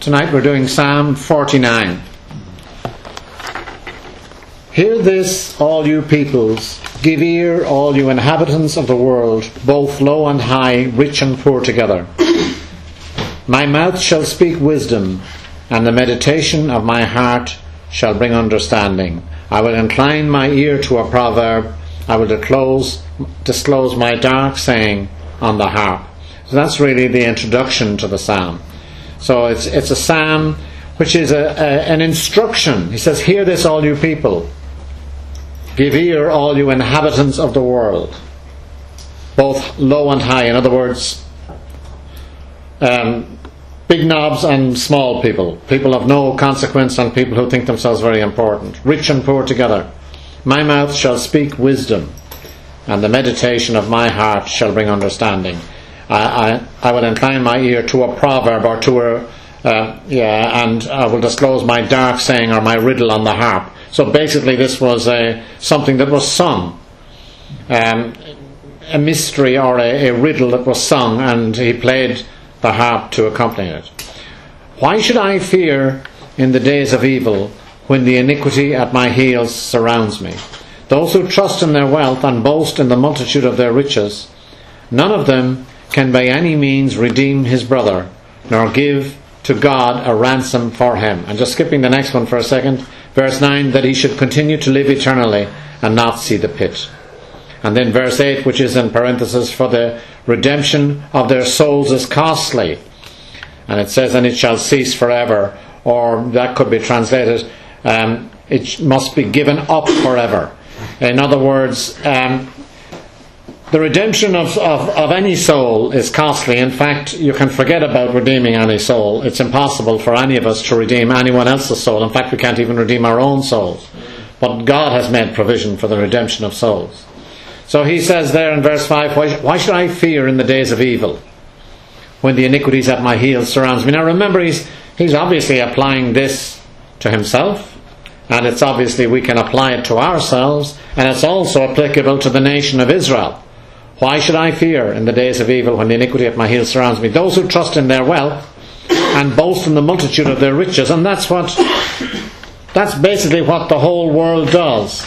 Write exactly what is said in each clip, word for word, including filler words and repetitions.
Tonight we're doing Psalm forty-nine. Hear this, all you peoples. Give ear, all you inhabitants of the world, both low and high, rich and poor together. My mouth shall speak wisdom, and the meditation of my heart shall bring understanding. I will incline my ear to a proverb. I will disclose, disclose my dark saying on the harp. So that's really the introduction to the psalm. So it's it's a psalm which is a, a, an instruction. He says, hear this, all you people. Give ear, all you inhabitants of the world, both low and high. In other words, um, big knobs and small people, people of no consequence and people who think themselves very important, rich and poor together. My mouth shall speak wisdom, and the meditation of my heart shall bring understanding. I, I, I will incline my ear to a proverb or to a, uh, yeah, and I will disclose my dark saying or my riddle on the harp. So basically this was a, something that was sung, um, a mystery or a, a riddle that was sung, and he played the harp to accompany it. Why should I fear in the days of evil, when the iniquity at my heels surrounds me? Those who trust in their wealth and boast in the multitude of their riches, none of them can by any means redeem his brother, nor give to God a ransom for him. And just skipping the next one for a second, verse nine, that he should continue to live eternally and not see the pit. And then verse eight, which is in parenthesis, for the redemption of their souls is costly. And it says, and it shall cease forever, or that could be translated, um, it must be given up forever. In other words, um, the redemption of, of, of any soul is costly. In fact, you can forget about redeeming any soul. It's impossible for any of us to redeem anyone else's soul. In fact, we can't even redeem our own souls. But God has made provision for the redemption of souls. So he says there in verse five, why, why should I fear in the days of evil, when the iniquities at my heels surrounds me? Now remember, he's, he's obviously applying this to himself, and it's obviously we can apply it to ourselves, and it's also applicable to the nation of Israel. Why should I fear in the days of evil, when the iniquity at my heels surrounds me? Those who trust in their wealth and boast in the multitude of their riches. And that's what that's basically what the whole world does.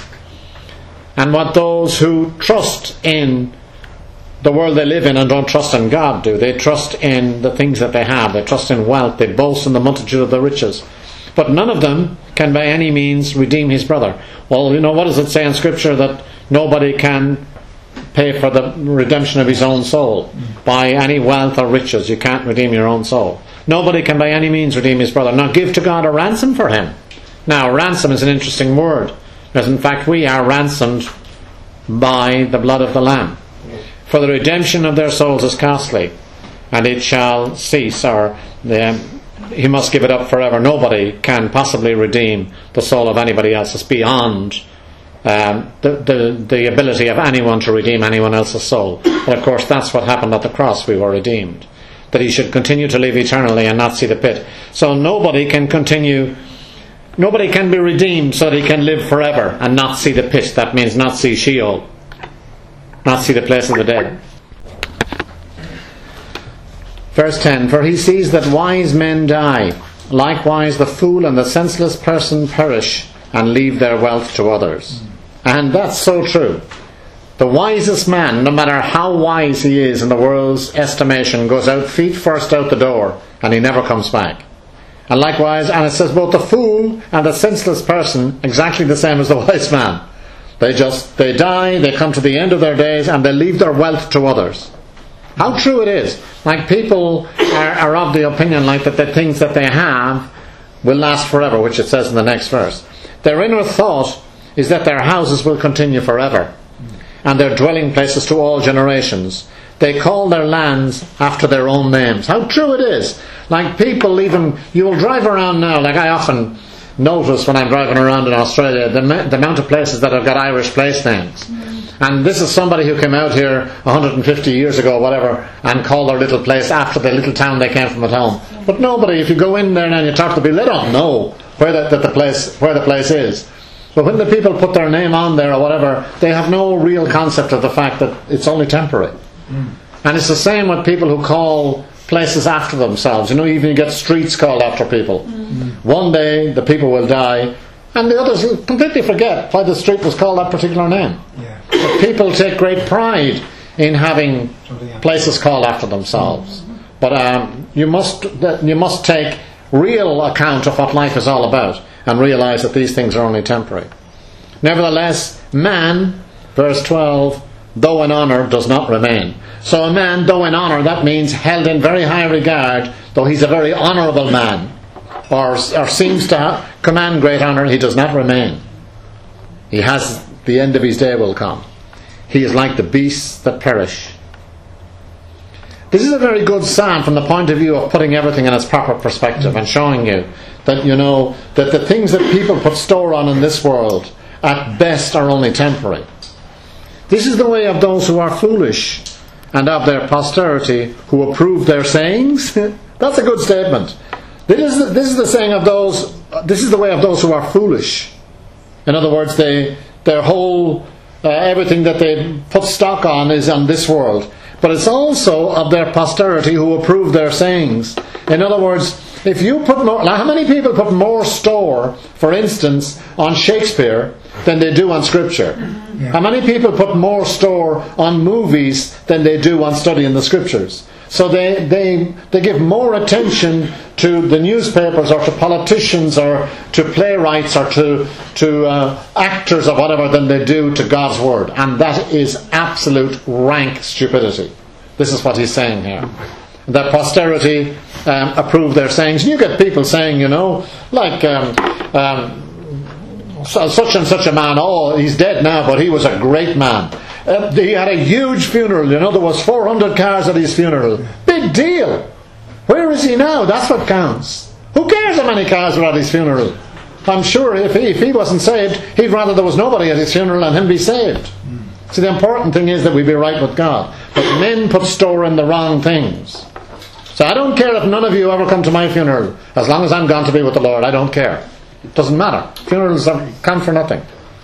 And what those who trust in the world they live in and don't trust in God do. They trust in the things that they have. They trust in wealth. They boast in the multitude of their riches. But none of them can by any means redeem his brother. Well, you know, what does it say in Scripture? That nobody can pay for the redemption of his own soul by any wealth or riches. You can't redeem your own soul. Nobody can by any means redeem his brother. Now give to God a ransom for him. Now ransom is an interesting word, because in fact we are ransomed by the blood of the Lamb. For the redemption of their souls is costly, and it shall cease, or the, he must give it up forever. Nobody can possibly redeem the soul of anybody else. It's beyond Um, the, the, the ability of anyone to redeem anyone else's soul. But of course that's what happened at the cross. We were redeemed. That he should continue to live eternally and not see the pit. So nobody can continue, nobody can be redeemed so that he can live forever and not see the pit. That means not see Sheol, not see the place of the dead. Verse ten, for he sees that wise men die, likewise the fool and the senseless person perish and leave their wealth to others. And that's so true. The wisest man, no matter how wise he is in the world's estimation, goes out feet first out the door and he never comes back. And likewise, and it says both the fool and the senseless person, exactly the same as the wise man. They just, they die, they come to the end of their days and they leave their wealth to others. How true it is. Like people are, are of the opinion like that the things that they have will last forever, which it says in the next verse. Their inner thought is that their houses will continue forever, and their dwelling places to all generations. They call their lands after their own names. How true it is. Like people even, you will drive around now, like I often notice when I'm driving around in Australia, the, the amount of places that have got Irish place names. And this is somebody who came out here one hundred fifty years ago, whatever, and called their little place after the little town they came from at home. But nobody, if you go in there now and you talk to people, they don't know where the, that the place where the place is. But when the people put their name on there or whatever, they have no real concept of the fact that it's only temporary. Mm. And it's the same with people who call places after themselves. You know, even you get streets called after people. Mm. One day the people will die, and the others will completely forget why the street was called that particular name. Yeah. But people take great pride in having places called after themselves. Mm-hmm. But um, you must you must take real account of what life is all about and realize that these things are only temporary. Nevertheless, man, verse twelve, though in honour, does not remain. So a man, though in honour, that means held in very high regard, though he's a very honourable man, or, or seems to ha- command great honour, he does not remain. He has, the end of his day will come. He is like the beasts that perish. This is a very good psalm from the point of view of putting everything in its proper perspective and showing you that, you know, that the things that people put store on in this world at best are only temporary. This is the way of those who are foolish, and of their posterity who approve their sayings. That's a good statement. This is, the, this is the saying of those. This is the way of those who are foolish. In other words, they their whole uh, everything that they put stock on is on this world. But it's also of their posterity who approve their sayings. In other words, if you put more, now how many people put more store, for instance, on Shakespeare than they do on Scripture? Yeah. How many people put more store on movies than they do on studying the Scriptures? So they, they, they give more attention to the newspapers or to politicians or to playwrights or to, to uh, actors or whatever than they do to God's Word. And that is absolute rank stupidity. This is what he's saying here. That posterity um, approve their sayings. And you get people saying, you know, like um, um, such and such a man, oh, he's dead now, but he was a great man. Uh, he had a huge funeral, you know, there was four hundred cars at his funeral. Big deal. Where is he now? That's what counts. Who cares how many cars were at his funeral? I'm sure if he, if he wasn't saved, he'd rather there was nobody at his funeral and him be saved. See, the important thing is that we be right with God. But men put store in the wrong things. So I don't care if none of you ever come to my funeral. As long as I'm gone to be with the Lord, I don't care. It doesn't matter. Funerals count for nothing.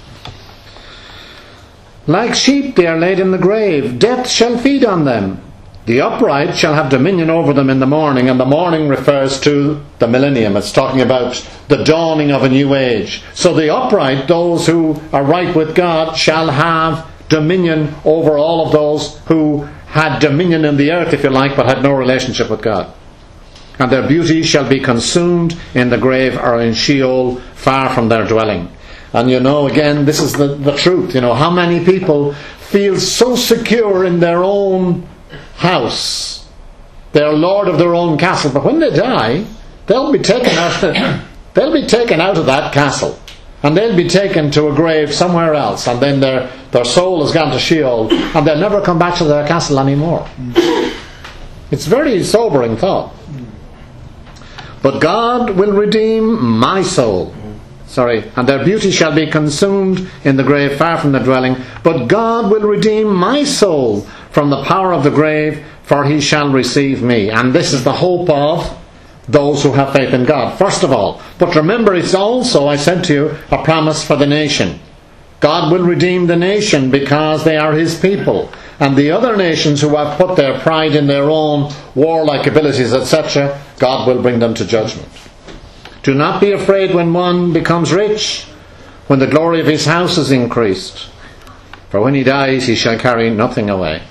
Like sheep they are laid in the grave. Death shall feed on them. The upright shall have dominion over them in the morning. And the morning refers to the millennium. It's talking about the dawning of a new age. So the upright, those who are right with God, shall have dominion over all of those who had dominion in the earth, if you like, but had no relationship with God. And their beauty shall be consumed in the grave or in Sheol, far from their dwelling. And you know, again, this is the, the truth. You know, how many people feel so secure in their own house. They're lord of their own castle. But when they die, they'll be taken out, they'll be taken out of that castle. And they'll be taken to a grave somewhere else. And then their, their soul has gone to Sheol. And they'll never come back to their castle anymore. It's a very sobering thought. But God will redeem my soul. Sorry. And their beauty shall be consumed in the grave, far from the dwelling. But God will redeem my soul from the power of the grave, for he shall receive me. And this is the hope of those who have faith in God, first of all. But remember, it's also, I said to you, a promise for the nation. God will redeem the nation because they are his people. And the other nations who have put their pride in their own warlike abilities, et cetera, God will bring them to judgment. Do not be afraid when one becomes rich, when the glory of his house is increased. For when he dies, he shall carry nothing away.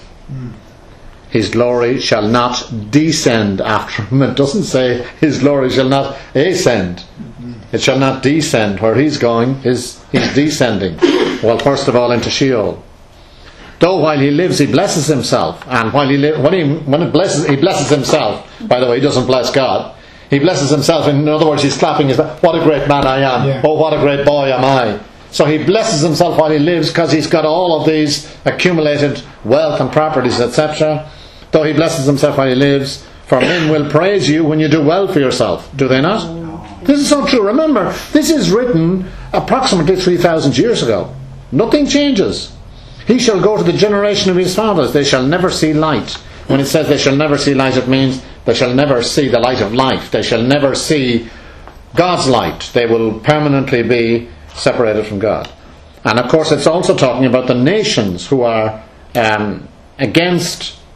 His glory shall not descend after him. It doesn't say his glory shall not ascend. It shall not descend. Where he's going is he's descending. Well, first of all into Sheol. Though while he lives he blesses himself, and while he li- when he when it blesses he blesses himself. By the way, he doesn't bless God. He blesses himself. In other words, he's clapping his back. What a great man I am! Yeah. Oh, what a great boy am I! So he blesses himself while he lives because he's got all of these accumulated wealth and properties, et cetera. Though he blesses himself while he lives, for men will praise you when you do well for yourself. Do they not? This is so true. Remember, this is written approximately three thousand years ago. Nothing changes. He shall go to the generation of his fathers. They shall never see light. When it says they shall never see light, it means they shall never see the light of life. They shall never see God's light. They will permanently be separated from God. And of course it's also talking about the nations who are um, against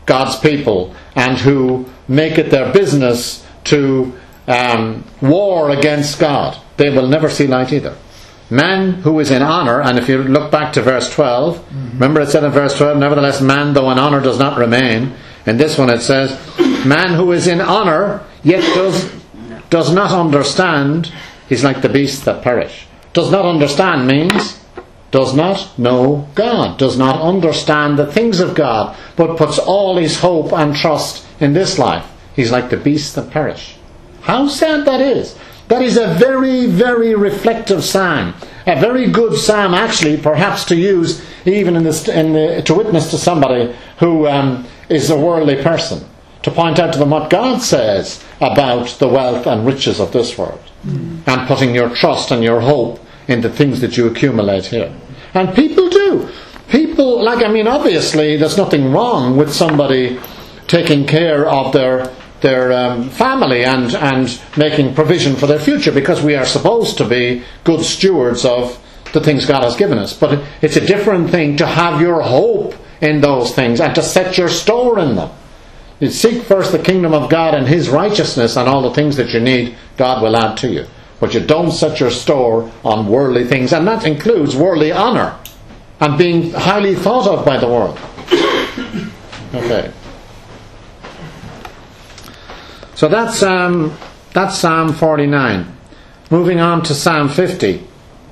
God's people and who make it their business to um, war against God, they will never see light either. Man who is in honour, and if you look back to verse twelve, mm-hmm. remember it said in verse twelve, nevertheless man though in honour does not remain. In this one it says, man who is in honour yet does, does not understand, he's like the beasts that perish. Does not understand means does not know God, does not understand the things of God, but puts all his hope and trust in this life. He's like the beasts that perish. How sad that is. That is a very, very reflective psalm. A very good psalm, actually, perhaps to use even in the, in the, to witness to somebody who um, is a worldly person. To point out to them what God says about the wealth and riches of this world. Mm. And putting your trust and your hope in the things that you accumulate here. And people do. People, like, I mean, obviously there's nothing wrong with somebody taking care of their their um, family and, and making provision for their future, because we are supposed to be good stewards of the things God has given us. But it's a different thing to have your hope in those things and to set your store in them. You seek first the kingdom of God and his righteousness, and all the things that you need, God will add to you. But you don't set your store on worldly things, and that includes worldly honour and being highly thought of by the world. Okay. So that's um, that's Psalm forty-nine. Moving on to Psalm fifty.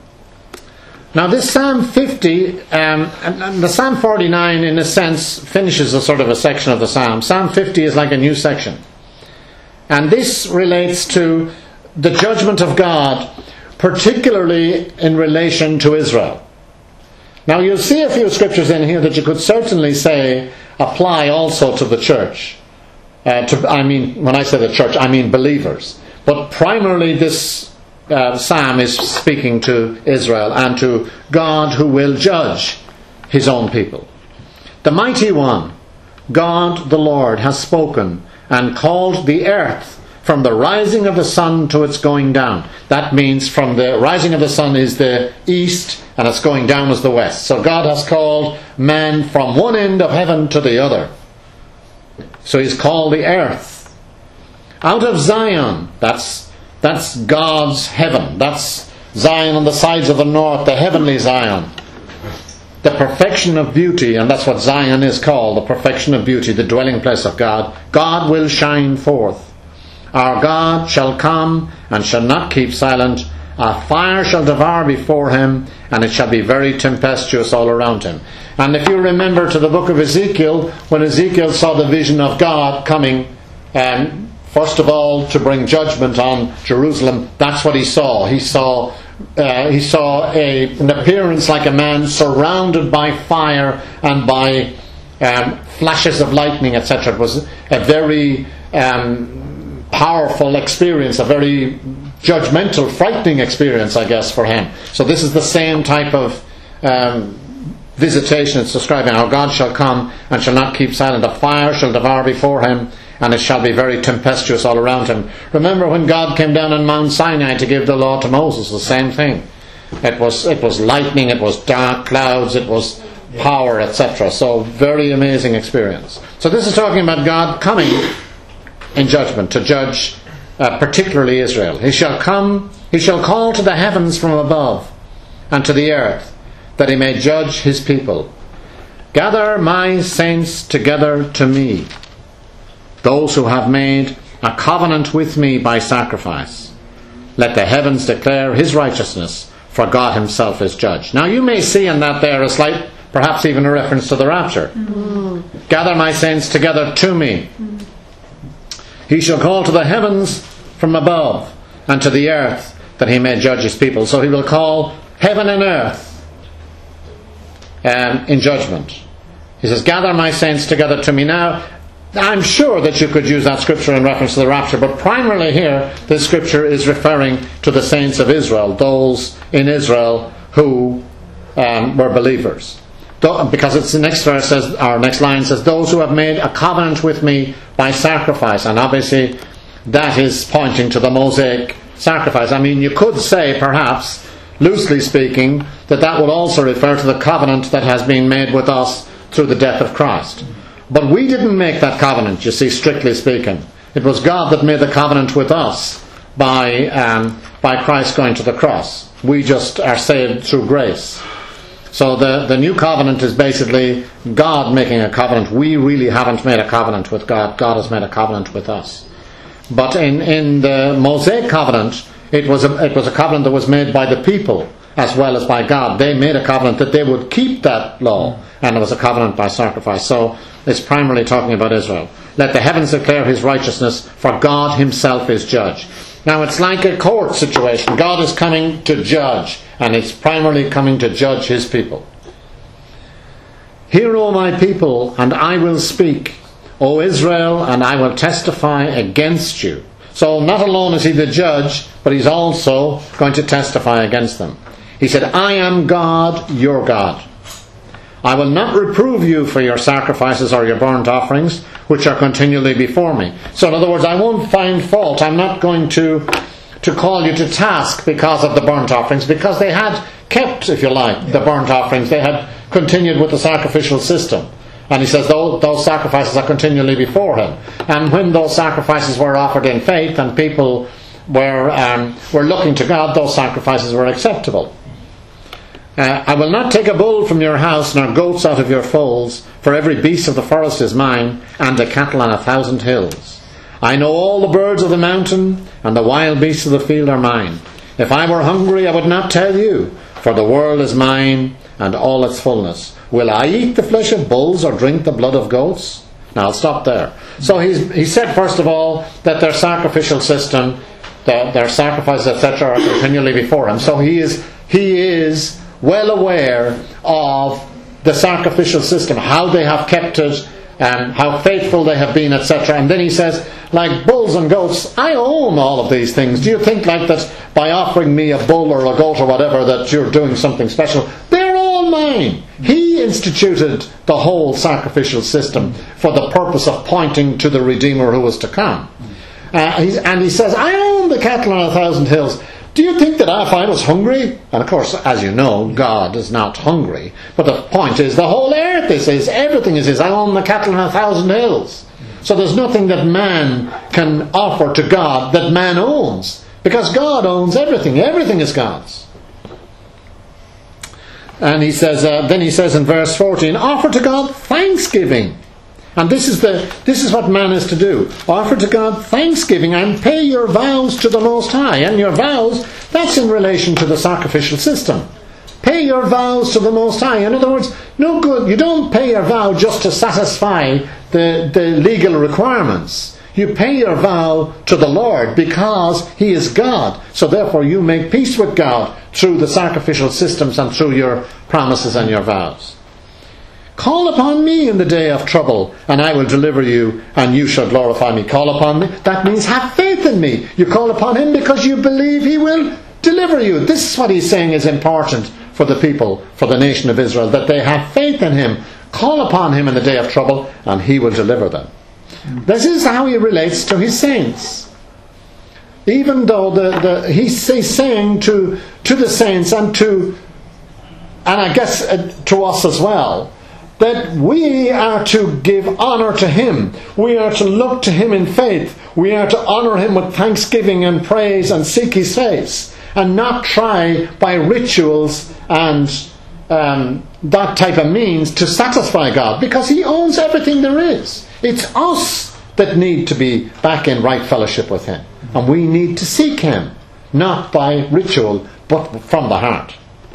Now this Psalm fifty, um, and, and the Psalm forty-nine in a sense finishes a sort of a section of the Psalm. Psalm fifty is like a new section. And this relates to the judgment of God, particularly in relation to Israel. Now you'll see a few scriptures in here that you could certainly say apply also to the church. Uh, to, I mean, when I say the church, I mean believers. But primarily this uh, psalm is speaking to Israel and to God who will judge his own people. The mighty one, God the Lord, has spoken and called the earth from the rising of the sun to its going down. That means from the rising of the sun is the east and its going down is the west. So God has called man from one end of heaven to the other. So he's called the earth. Out of Zion, that's that's God's heaven. That's Zion on the sides of the north, the heavenly Zion. The perfection of beauty, and that's what Zion is called, the perfection of beauty, the dwelling place of God. God will shine forth. Our God shall come and shall not keep silent. A fire shall devour before him, and it shall be very tempestuous all around him. And if you remember to the book of Ezekiel, when Ezekiel saw the vision of God coming, um, first of all to bring judgment on Jerusalem, that's what he saw. He saw uh, he saw a, an appearance like a man surrounded by fire and by um, flashes of lightning, et cetera. It was a very um, powerful experience, a very judgmental, frightening experience, I guess, for him. So this is the same type of um, visitation it's describing. Our God shall come and shall not keep silent. A fire shall devour before him, and it shall be very tempestuous all around him. Remember when God came down on Mount Sinai to give the law to Moses, the same thing. It was it was lightning, it was dark clouds, it was power, et cetera. So very amazing experience. So this is talking about God coming in judgment to judge uh, particularly Israel. He shall come, he shall call to the heavens from above and to the earth, that he may judge his people. Gather my saints together to me, those who have made a covenant with me by sacrifice. Let the heavens declare his righteousness, for God himself is judge. Now you may see in that there a slight, perhaps even a reference to the rapture. Mm. Gather my saints together to me. Mm. He shall call to the heavens from above and to the earth, that he may judge his people. So he will call heaven and earth um, in judgment. He says, gather my saints together to me. Now, I'm sure that you could use that scripture in reference to the rapture, but primarily here, this scripture is referring to the saints of Israel, those in Israel who um, were believers. Because it's the next verse says, our next line says, those who have made a covenant with me by sacrifice. And obviously that is pointing to the Mosaic sacrifice. I mean, you could say, perhaps, loosely speaking, that that would also refer to the covenant that has been made with us through the death of Christ. But we didn't make that covenant, you see, strictly speaking. It was God that made the covenant with us by um, by Christ going to the cross. We just are saved through grace. So the, the new covenant is basically God making a covenant. We really haven't made a covenant with God. God has made a covenant with us. But in, in the Mosaic covenant, it was a, it was a covenant that was made by the people as well as by God. They made a covenant that they would keep that law, and it was a covenant by sacrifice. So it's primarily talking about Israel. Let the heavens declare his righteousness, for God himself is judge. Now it's like a court situation. God is coming to judge, and it's primarily coming to judge his people. Hear, O my people, and I will speak. O Israel, and I will testify against you. So not alone is he the judge, but he's also going to testify against them. He said, I am God, your God. I will not reprove you for your sacrifices or your burnt offerings, which are continually before me. So in other words, I won't find fault. I'm not going to, to call you to task because of the burnt offerings, because they had kept, if you like, the burnt offerings. They had continued with the sacrificial system. And he says those, those sacrifices are continually before him. And when those sacrifices were offered in faith and people were, um, were looking to God, those sacrifices were acceptable. Uh, I will not take a bull from your house, nor goats out of your folds, for every beast of the forest is mine, and the cattle on a thousand hills. I know all the birds of the mountain, and the wild beasts of the field are mine. If I were hungry, I would not tell you, for the world is mine, and all its fullness. Will I eat the flesh of bulls, or drink the blood of goats? Now I'll stop there. So he's, he said, first of all, that their sacrificial system, the, their sacrifices, et cetera, are continually before him. So he is he is well aware of the sacrificial system, how they have kept it, and how faithful they have been, et cetera. And then he says, like bulls and goats, I own all of these things. Do you think like that by offering me a bull or a goat or whatever that you're doing something special? They're all mine. He instituted the whole sacrificial system for the purpose of pointing to the Redeemer who was to come. Uh, he's, and he says, I own the cattle on a thousand hills. Do you think that if I was hungry, and of course, as you know, God is not hungry, but the point is the whole earth is his, everything is his. I own the cattle on a thousand hills. So there's nothing that man can offer to God that man owns, because God owns everything. Everything is God's. And he says, uh, then he says in verse fourteen, offer to God thanksgiving. And this is the this is what man is to do. Offer to God thanksgiving and pay your vows to the Most High. And your vows, that's in relation to the sacrificial system. Pay your vows to the Most High. In other words, no good. You don't pay your vow just to satisfy the, the legal requirements. You pay your vow to the Lord because He is God. So therefore you make peace with God through the sacrificial systems and through your promises and your vows. Call upon me in the day of trouble, and I will deliver you, and you shall glorify me. Call upon me. That means have faith in me. You call upon Him because you believe He will deliver you. This is what He's saying is important for the people, for the nation of Israel, that they have faith in Him. Call upon Him in the day of trouble, and He will deliver them. This is how He relates to His saints. Even though the, the He's, he's saying to, to the saints and to, and I guess uh, to us as well, that we are to give honour to Him. We are to look to Him in faith. We are to honour Him with thanksgiving and praise and seek His face. And not try by rituals and um, that type of means to satisfy God. Because He owns everything there is. It's us that need to be back in right fellowship with Him. And we need to seek Him. Not by ritual, but from the heart.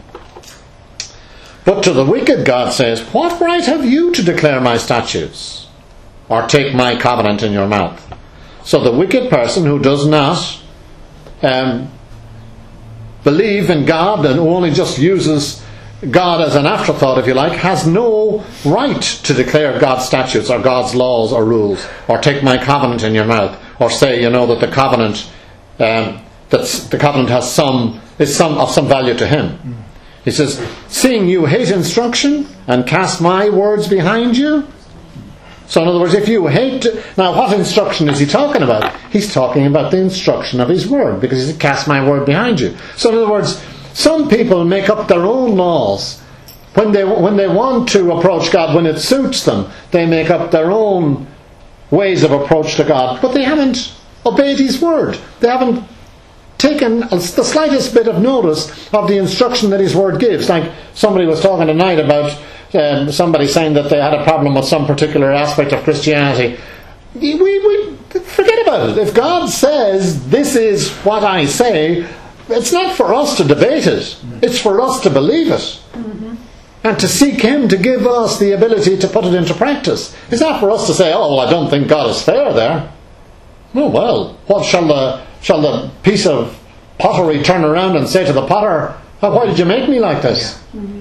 But to the wicked, God says, what right have you to declare my statutes, or take my covenant in your mouth? So the wicked person who does not um, believe in God and who only just uses God as an afterthought, if you like, has no right to declare God's statutes or God's laws or rules, or take my covenant in your mouth, or say, you know, that the covenant um, that the covenant has some is some of some value to him. He says, seeing you hate instruction and cast my words behind you. So in other words, if you hate... To, now what instruction is he talking about? He's talking about the instruction of his word, because he said, cast my word behind you. So in other words, some people make up their own laws When they, when they want to approach God, when it suits them, they make up their own ways of approach to God. But they haven't obeyed His word. They haven't taken the slightest bit of notice of the instruction that His word gives. Like somebody was talking tonight about um, somebody saying that they had a problem with some particular aspect of Christianity. We, we forget about it. If God says, this is what I say, it's not for us to debate it. It's for us to believe it. Mm-hmm. And to seek Him to give us the ability to put it into practice. It's not for us to say, oh, well, I don't think God is fair there. Oh, well, what shall the, shall the piece of pottery turn around and say to the potter, oh, why did you make me like this? Mm-hmm.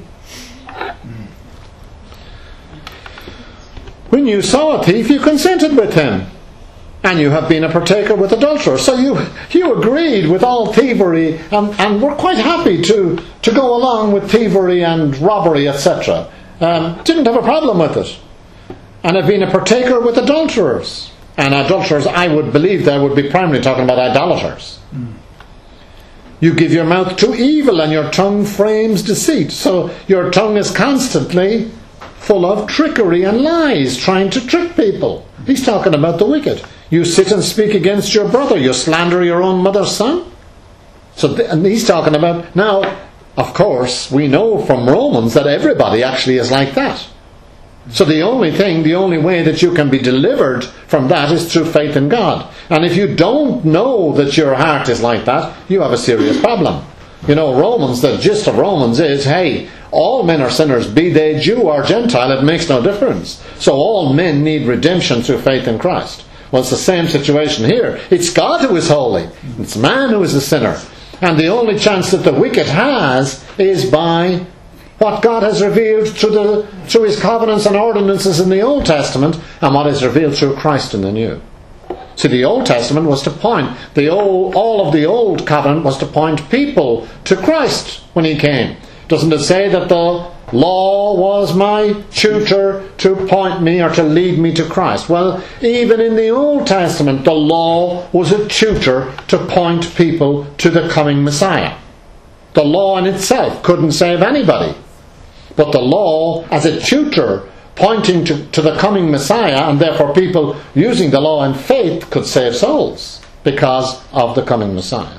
When you saw a thief, you consented with him, and you have been a partaker with adulterers. So you you agreed with all thievery, and, and were quite happy to, to go along with thievery and robbery, et cetera. Um, didn't have a problem with it. And have been a partaker with adulterers. And adulterers, I would believe there would be primarily talking about idolaters. Mm. You give your mouth to evil, and your tongue frames deceit. So your tongue is constantly full of trickery and lies, trying to trick people. He's talking about the wicked. You sit and speak against your brother. You slander your own mother's son. So, th- and he's talking about, now, of course, we know from Romans that everybody actually is like that. So the only thing, the only way that you can be delivered from that is through faith in God. And if you don't know that your heart is like that, you have a serious problem. You know, Romans, the gist of Romans is, hey, all men are sinners, be they Jew or Gentile, it makes no difference. So all men need redemption through faith in Christ. Well, it's the same situation here. It's God who is holy. It's man who is a sinner. And the only chance that the wicked has is by what God has revealed through, the, through His covenants and ordinances in the Old Testament, and what is revealed through Christ in the New. See, the Old Testament was to point, the old, all of the Old Covenant was to point people to Christ when He came. Doesn't it say that the law was my tutor to point me or to lead me to Christ? Well, even in the Old Testament, the law was a tutor to point people to the coming Messiah. The law in itself couldn't save anybody. But the law as a tutor pointing to, to the coming Messiah, and therefore people using the law in faith could save souls because of the coming Messiah.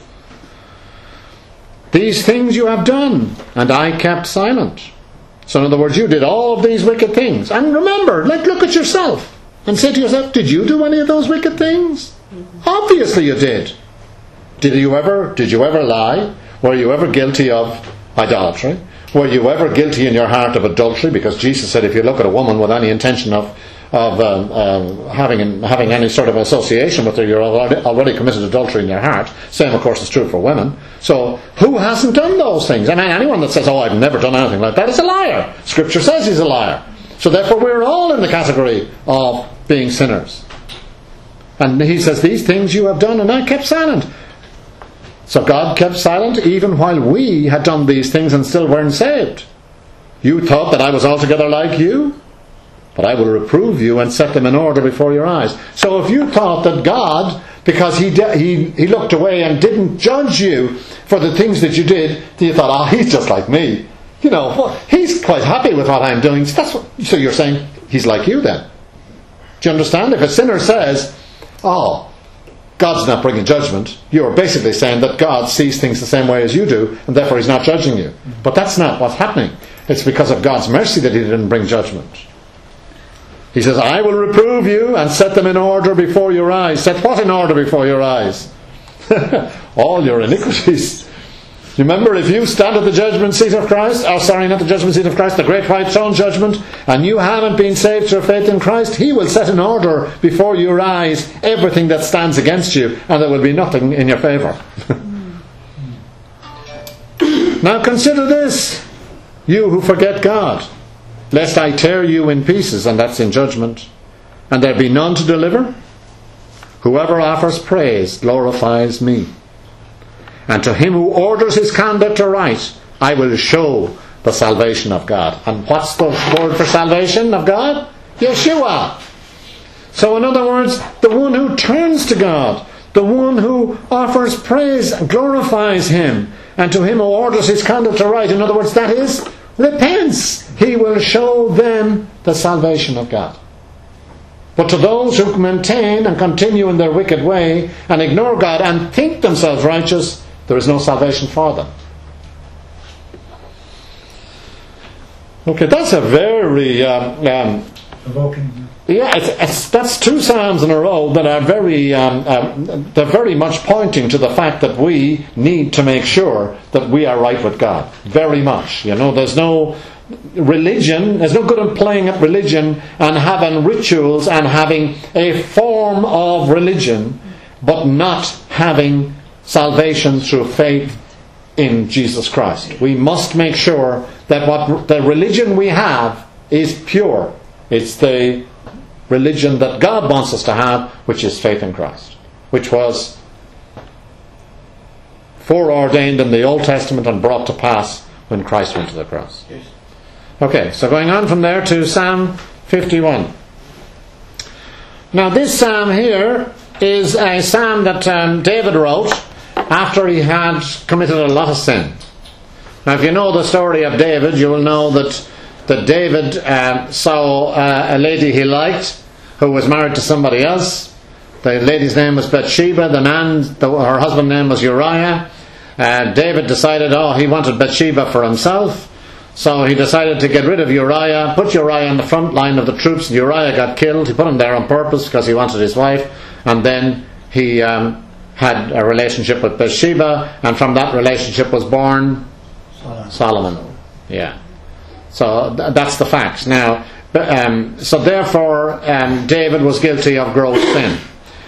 These things you have done, and I kept silent. So in other words, you did all of these wicked things. And remember, like, look at yourself and say to yourself, did you do any of those wicked things? Obviously you did. Did you ever, did you ever lie? Were you ever guilty of idolatry? Were you ever guilty in your heart of adultery? Because Jesus said if you look at a woman with any intention of of um, uh, having having any sort of association with her, you're already, already committed adultery in your heart. Same, of course, is true for women. So who hasn't done those things? I mean, anyone that says, oh, I've never done anything like that is a liar. Scripture says he's a liar. So therefore we're all in the category of being sinners. And he says, these things you have done, and I kept silent. So God kept silent even while we had done these things and still weren't saved. You thought that I was altogether like you? But I will reprove you and set them in order before your eyes. So if you thought that God, because he, de- he, he looked away and didn't judge you for the things that you did, you thought, oh, he's just like me. You know, well, he's quite happy with what I'm doing. So, that's what, so you're saying he's like you then. Do you understand? If a sinner says, oh, God's not bringing judgment, you're basically saying that God sees things the same way as you do, and therefore he's not judging you. But that's not what's happening. It's because of God's mercy that he didn't bring judgment. He says, I will reprove you and set them in order before your eyes. Set what in order before your eyes? All your iniquities. You remember, if you stand at the judgment seat of Christ, or sorry, not the judgment seat of Christ, the great white throne judgment, and you haven't been saved through faith in Christ, he will set in order before your eyes everything that stands against you, and there will be nothing in your favour. Now consider this, you who forget God, lest I tear you in pieces, and that's in judgment, and there be none to deliver. Whoever offers praise glorifies me. And to him who orders his conduct aright, I will show the salvation of God. And what's the word for salvation of God? Yeshua. So in other words, the one who turns to God, the one who offers praise, glorifies him. And to him who orders his conduct aright, in other words, that is repents, he will show them the salvation of God. But to those who maintain and continue in their wicked way and ignore God and think themselves righteous, there is no salvation for them. Okay, that's a very um, um, provoking. Yeah, it's, it's, that's two psalms in a row that are very, um, um, they're very much pointing to the fact that we need to make sure that we are right with God. Very much. You know, there's no religion, there's no good in playing at religion and having rituals and having a form of religion, but not having salvation through faith in Jesus Christ. We must make sure that what the religion we have is pure. It's the religion that God wants us to have, which is faith in Christ, which was foreordained in the Old Testament and brought to pass when Christ went to the cross. Okay, so going on from there to Psalm fifty-one. Now this psalm here is a psalm that um, David wrote after he had committed a lot of sin. Now if you know the story of David, you will know that that David uh, saw uh, a lady he liked who was married to somebody else. The lady's name was Bathsheba. The man, the, her husband's name was Uriah. Uh, David decided, oh, he wanted Bathsheba for himself. So he decided to get rid of Uriah, put Uriah in the front line of the troops. Uriah got killed. He put him there on purpose because he wanted his wife. And then he um, had a relationship with Bathsheba, and from that relationship was born Solomon. Solomon. Yeah. So th- that's the fact. Now, um, so therefore, um, David was guilty of gross sin.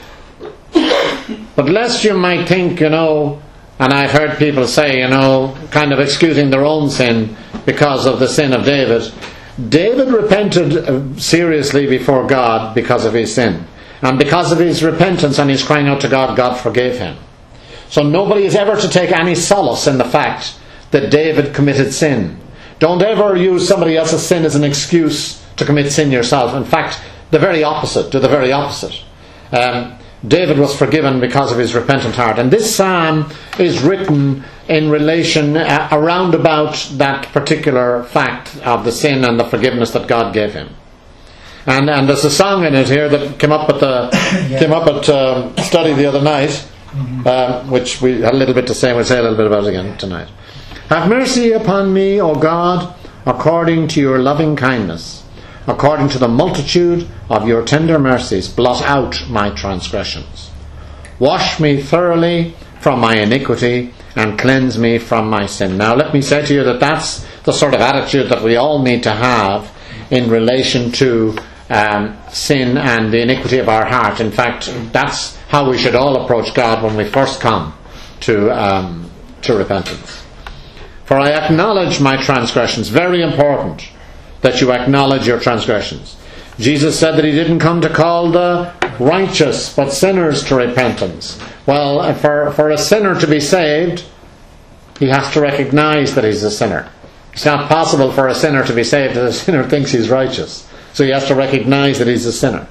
But lest you might think, you know, and I've heard people say, you know, kind of excusing their own sin because of the sin of David. David repented seriously before God because of his sin. And because of his repentance and his crying out to God, God forgave him. So nobody is ever to take any solace in the fact that David committed sin. Don't ever use somebody else's sin as an excuse to commit sin yourself. In fact, the very opposite. Do the very opposite. Um, David was forgiven because of his repentant heart. And this psalm is written in relation uh, around about that particular fact of the sin and the forgiveness that God gave him. And and there's a song in it here that came up at the yeah. came up at um, study the other night, mm-hmm. uh, which we had a little bit to say. We'll say a little bit about it again tonight. Have mercy upon me, O God, according to your loving kindness. According to the multitude of your tender mercies, blot out my transgressions. Wash me thoroughly from my iniquity and cleanse me from my sin. Now let me say to you that that's the sort of attitude that we all need to have in relation to um, sin and the iniquity of our heart. In fact, that's how we should all approach God when we first come to um, to repentance. For I acknowledge my transgressions. Very important that you acknowledge your transgressions. Jesus said that he didn't come to call the righteous but sinners to repentance. Well, for, for a sinner to be saved, he has to recognize that he's a sinner. It's not possible for a sinner to be saved if a sinner thinks he's righteous. So he has to recognize that he's a sinner.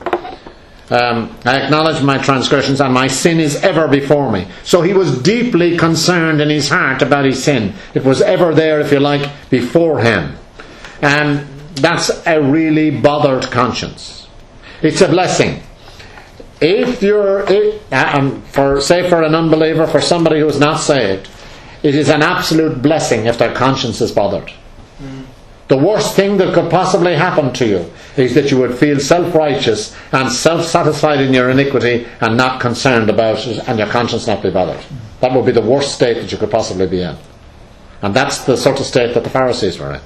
Um, I acknowledge my transgressions and my sin is ever before me. So he was deeply concerned in his heart about his sin. It was ever there, if you like, before him. And that's a really bothered conscience. It's a blessing. If you're, if, um, for say for an unbeliever, for somebody who is not saved, it is an absolute blessing if their conscience is bothered. Mm. The worst thing that could possibly happen to you is that you would feel self-righteous and self-satisfied in your iniquity and not concerned about it, and your conscience not be bothered. Mm. That would be the worst state that you could possibly be in. And that's the sort of state that the Pharisees were in.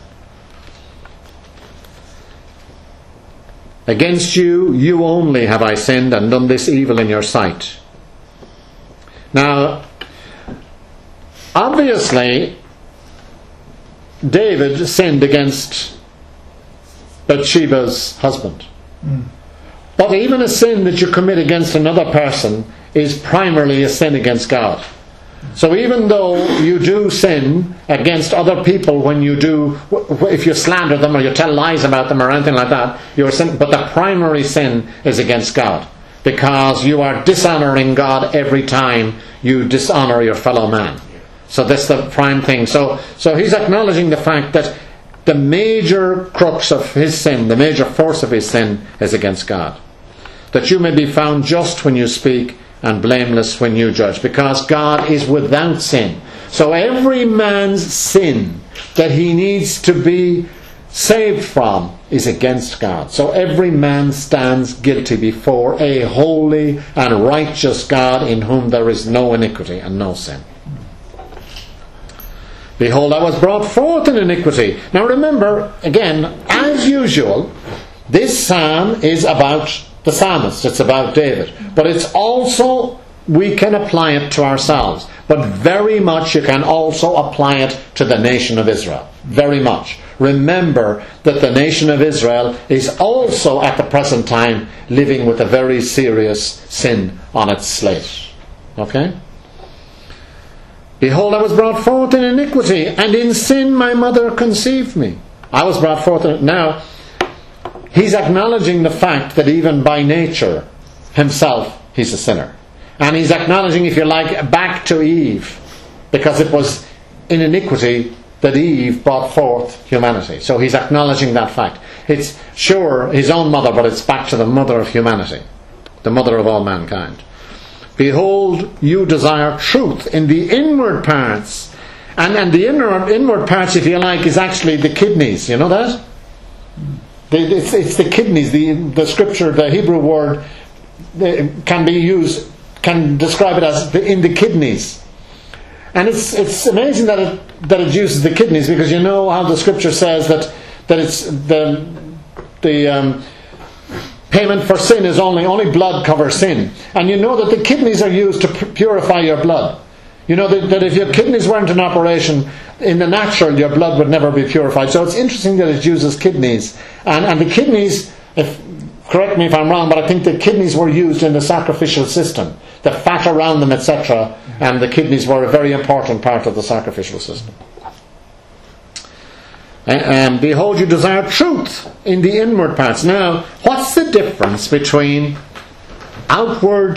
Against you, you only have I sinned and done this evil in your sight. Now, obviously, David sinned against Bathsheba's husband. Mm. But even a sin that you commit against another person is primarily a sin against God. So even though you do sin against other people when you do, if you slander them or you tell lies about them or anything like that, you're sin, but the primary sin is against God, because you are dishonouring God every time you dishonour your fellow man. So that's the prime thing. So, so he's acknowledging the fact that the major crux of his sin, the major force of his sin, is against God. That you may be found just when you speak and blameless when you judge, because God is without sin. So every man's sin that he needs to be saved from is against God. So every man stands guilty before a holy and righteous God in whom there is no iniquity and no sin. Behold, I was brought forth in iniquity. Now remember, again, as usual, this psalm is about the psalmist. It's about David. But it's also, we can apply it to ourselves. But very much you can also apply it to the nation of Israel. Very much. Remember that the nation of Israel is also at the present time living with a very serious sin on its slate. Okay? Behold, I was brought forth in iniquity, and in sin my mother conceived me. I was brought forth in... Now, he's acknowledging the fact that even by nature, himself, he's a sinner. And he's acknowledging, if you like, back to Eve, because it was in iniquity that Eve brought forth humanity. So he's acknowledging that fact. It's sure his own mother, but it's back to the mother of humanity, the mother of all mankind. Behold, you desire truth in the inward parts. And, and the inner, inward parts, if you like, is actually the kidneys. You know that? The, it's, it's the kidneys. The, the scripture, the Hebrew word, can be used, can describe it as the, in the kidneys. And it's it's amazing that it that it uses the kidneys, because you know how the scripture says that that it's the the um, payment for sin is only only blood covers sin, and you know that the kidneys are used to purify your blood. You know that, that if your kidneys weren't in operation, in the natural your blood would never be purified. So it's interesting that it uses kidneys, and and the kidneys, if correct me if I'm wrong, but I think the kidneys were used in the sacrificial system. The fat around them, et cetera, and the kidneys were a very important part of the sacrificial system. And behold, you desire truth in the inward parts. Now, what's the difference between outward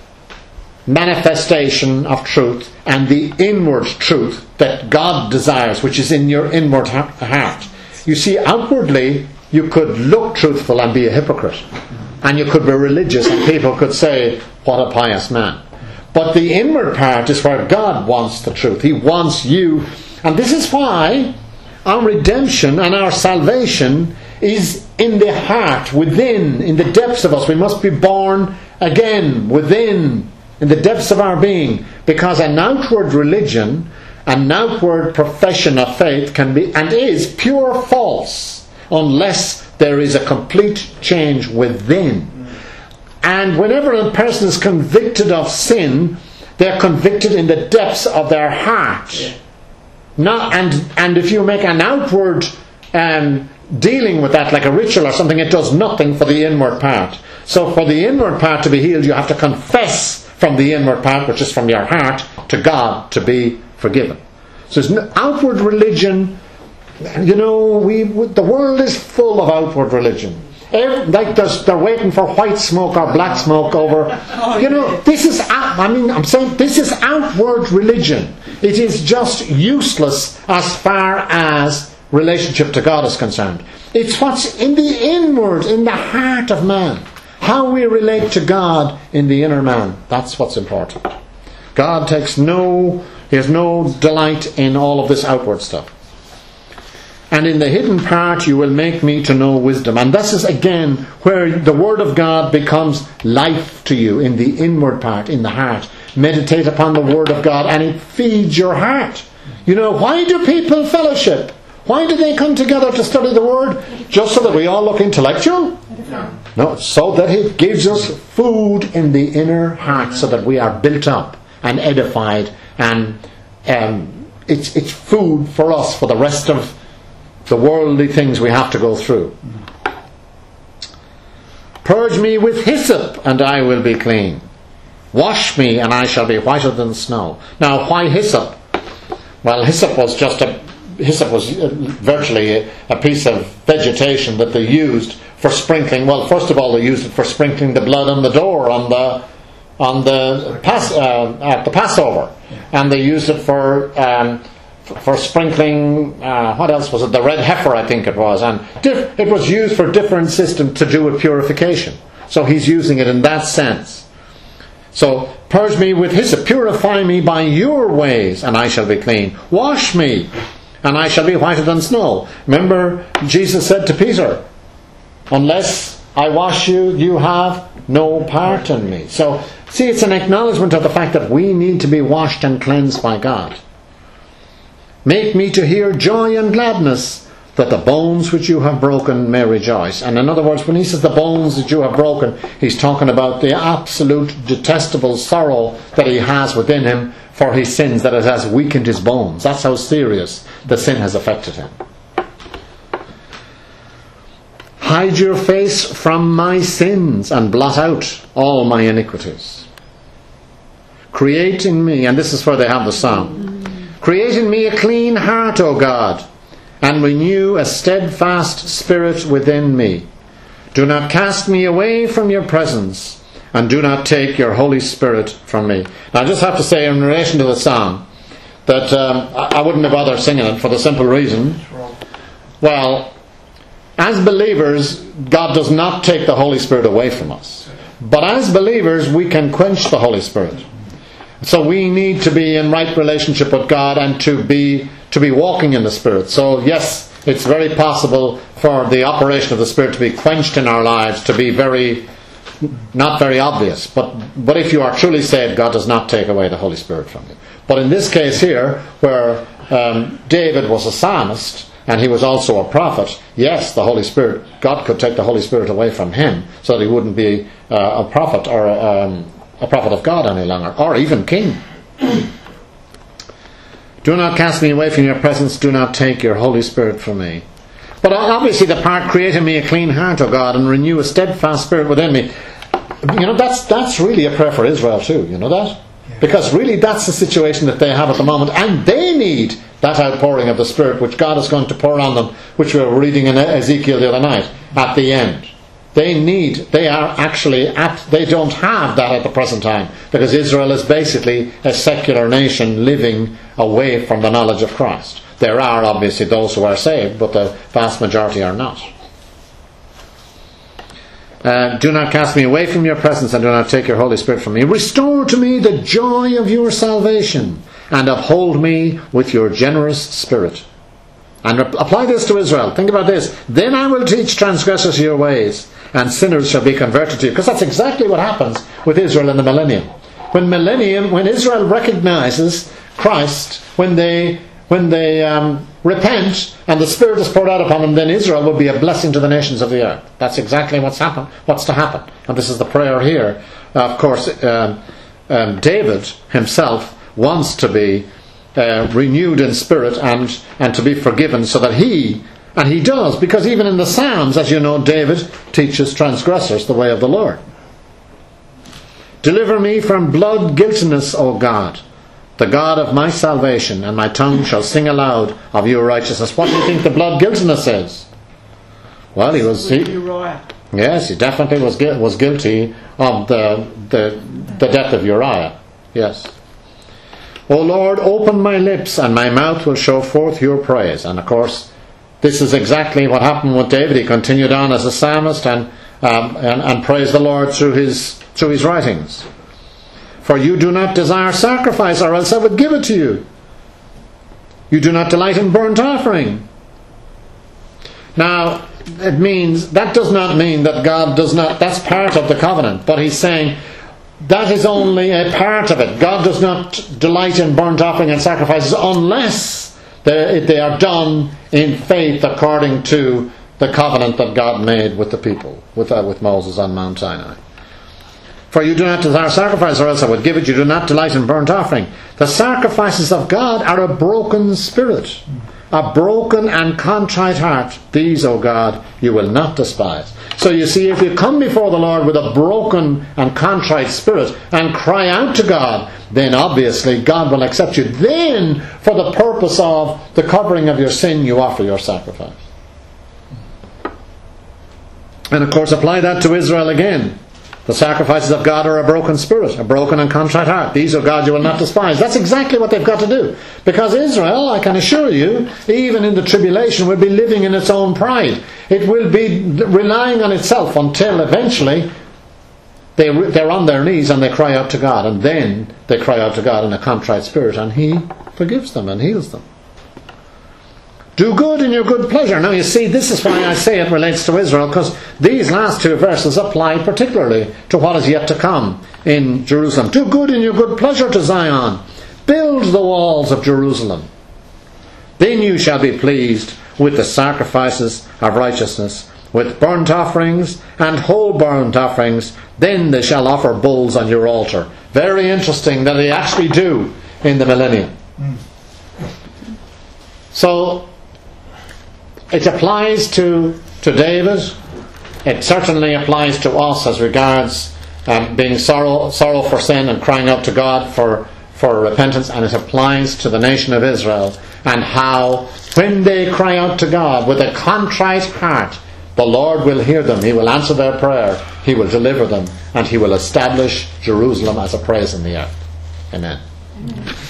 manifestation of truth and the inward truth that God desires, which is in your inward heart? You see, outwardly, you could look truthful and be a hypocrite. And you could be religious and people could say, what a pious man. But the inward part is where God wants the truth. He wants you. And this is why our redemption and our salvation is in the heart, within, in the depths of us. We must be born again, within, in the depths of our being. Because an outward religion, an outward profession of faith can be, and is, pure false, unless there is a complete change within. And whenever a person is convicted of sin, they're convicted in the depths of their heart. Not, and, and if you make an outward um, dealing with that, like a ritual or something, it does nothing for the inward part. So for the inward part to be healed, you have to confess from the inward part, which is from your heart, to God to be forgiven. So it's an outward religion. You know, we the world is full of outward religion. Every, like they're waiting for white smoke or black smoke over. You know, this is. I mean, I'm saying this is outward religion. It is just useless as far as relationship to God is concerned. It's what's in the inward, in the heart of man. How we relate to God in the inner man. That's what's important. God takes no. He has no delight in all of this outward stuff. And in the hidden part you will make me to know wisdom. And this is again where the Word of God becomes life to you, in the inward part, in the heart. Meditate upon the Word of God and it feeds your heart. You know, why do people fellowship? Why do they come together to study the Word? Just so that we all look intellectual? No, so that it gives us food in the inner heart, so that we are built up and edified, and um, it's, it's food for us for the rest of the worldly things we have to go through. Purge me with hyssop and I will be clean. Wash me and I shall be whiter than snow. Now, why hyssop? Well, hyssop was just a hyssop was virtually a, a piece of vegetation that they used for sprinkling. Well, first of all, they used it for sprinkling the blood on the door on the on the pass uh, at the Passover, and they used it for um, for sprinkling, uh, what else was it? The red heifer, I think it was. And diff- it was used for different systems to do with purification. So he's using it in that sense. So, purge me with hyssop, purify me by your ways, and I shall be clean. Wash me, and I shall be whiter than snow. Remember, Jesus said to Peter, unless I wash you, you have no part in me. So, see, it's an acknowledgement of the fact that we need to be washed and cleansed by God. Make me to hear joy and gladness, that the bones which you have broken may rejoice. And in other words, when he says the bones that you have broken, he's talking about the absolute detestable sorrow that he has within him for his sins, that it has weakened his bones. That's how serious the sin has affected him. Hide your face from my sins and blot out all my iniquities. Create in me, and this is where they have the song, create in me a clean heart, O God, and renew a steadfast spirit within me. Do not cast me away from your presence, and do not take your Holy Spirit from me. Now I just have to say in relation to the song that um, I wouldn't have bothered singing it for the simple reason, well, as believers, God does not take the Holy Spirit away from us. But as believers, we can quench the Holy Spirit. So we need to be in right relationship with God and to be to be walking in the Spirit. So yes, it's very possible for the operation of the Spirit to be quenched in our lives, to be very, not very obvious. But, but if you are truly saved, God does not take away the Holy Spirit from you. But in this case here, where um, David was a psalmist, and he was also a prophet, yes, the Holy Spirit, God could take the Holy Spirit away from him, so that he wouldn't be uh, a prophet or um, a prophet of God any longer, or even king. Do not cast me away from your presence, do not take your Holy Spirit from me. But obviously the part, create in me a clean heart, O God, and renew a steadfast spirit within me. You know, that's that's really a prayer for Israel too, you know that? Because really that's the situation that they have at the moment, and they need that outpouring of the Spirit which God is going to pour on them, which we were reading in Ezekiel the other night, at the end. They need, they are actually, at, they don't have that at the present time, because Israel is basically a secular nation living away from the knowledge of Christ. There are obviously those who are saved, but the vast majority are not. Uh, do not cast me away from your presence, and do not take your Holy Spirit from me. Restore to me the joy of your salvation, and uphold me with your generous spirit. And re- apply this to Israel. Think about this. Then I will teach transgressors your ways, and sinners shall be converted to you. Because that's exactly what happens with Israel in the millennium. When millennium, when Israel recognizes Christ, when they when they um, repent and the Spirit is poured out upon them, then Israel will be a blessing to the nations of the earth. That's exactly what's happen, what's to happen. And this is the prayer here. Uh, of course, um, um, David himself wants to be uh, renewed in spirit and, and to be forgiven, so that he, and he does, because even in the Psalms, as you know, David teaches transgressors the way of the Lord. Deliver me from blood guiltiness, O God, the God of my salvation, and my tongue shall sing aloud of your righteousness. What do you think the blood guiltiness is? Well, he was... He, yes, he definitely was was guilty of the, the, the death of Uriah. Yes. O Lord, open my lips, and my mouth will show forth your praise. And of course, this is exactly what happened with David. He continued on as a psalmist and um, and, and praised the Lord through his through his writings. For you do not desire sacrifice, or else I would give it to you. You do not delight in burnt offering. Now, it means, that does not mean that God does not, that's part of the covenant, but he's saying that is only a part of it. God does not delight in burnt offering and sacrifices unless they, they are done in faith according to the covenant that God made with the people, with, uh, with Moses on Mount Sinai. For you do not desire sacrifice, or else I would give it. You do not delight in burnt offering. The sacrifices of God are a broken spirit, a broken and contrite heart. These, O God, you will not despise. So you see, if you come before the Lord with a broken and contrite spirit and cry out to God, then obviously God will accept you. Then, for the purpose of the covering of your sin, you offer your sacrifice. And of course, apply that to Israel again. The sacrifices of God are a broken spirit, a broken and contrite heart. These, O God, you will not despise. That's exactly what they've got to do. Because Israel, I can assure you, even in the tribulation, will be living in its own pride. It will be relying on itself until eventually they, they're on their knees and they cry out to God. And then they cry out to God in a contrite spirit, and He forgives them and heals them. Do good in your good pleasure. Now you see, this is why I say it relates to Israel, because these last two verses apply particularly to what is yet to come in Jerusalem. Do good in your good pleasure to Zion. Build the walls of Jerusalem. Then you shall be pleased with the sacrifices of righteousness, with burnt offerings and whole burnt offerings. Then they shall offer bulls on your altar. Very interesting that they actually do in the millennium. So it applies to, to David. It certainly applies to us as regards um, being sorrow, sorrow for sin and crying out to God for, for repentance. And it applies to the nation of Israel, and how when they cry out to God with a contrite heart, the Lord will hear them. He will answer their prayer. He will deliver them. And He will establish Jerusalem as a praise in the earth. Amen.